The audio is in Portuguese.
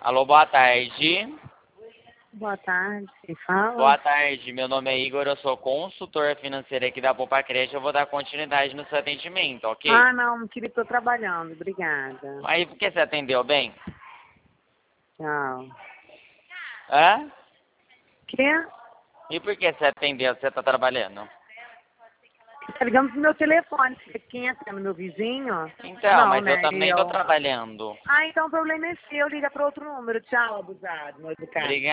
Alô, boa tarde. Boa tarde, quem fala? Boa tarde, meu nome é Igor, eu sou consultor financeiro aqui da Poupa Creche, eu vou dar continuidade no seu atendimento, ok? Ah, não, queria estou trabalhando, obrigada. Aí, por que você atendeu bem? Tchau. Hã? Quê? E por que você atendeu? Você tá trabalhando? Tá ligando pro meu telefone, quem é meu vizinho? Então, Não, mas eu né, também tô trabalhando. Ah, então o problema é seu, liga para outro número. Tchau, abusado, mal educado. Obrigado.